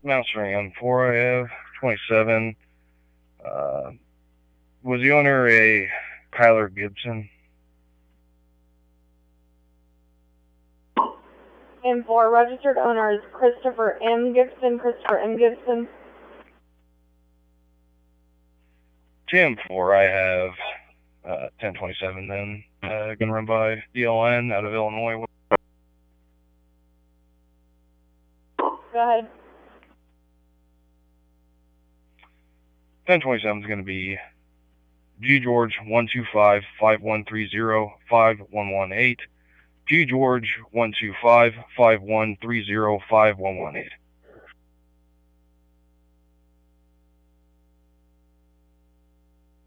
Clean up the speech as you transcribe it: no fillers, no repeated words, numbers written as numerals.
Mountstring M4 I have, 27. Was the owner a Kyler Gibson? M4, registered owner is Christopher M. Gibson. Christopher M. Gibson. TM4 I have 1027 then. Gonna run by DLN out of Illinois. Go ahead. 1027 is going to be G George 125 5130 5118. G George 125 5130 5118.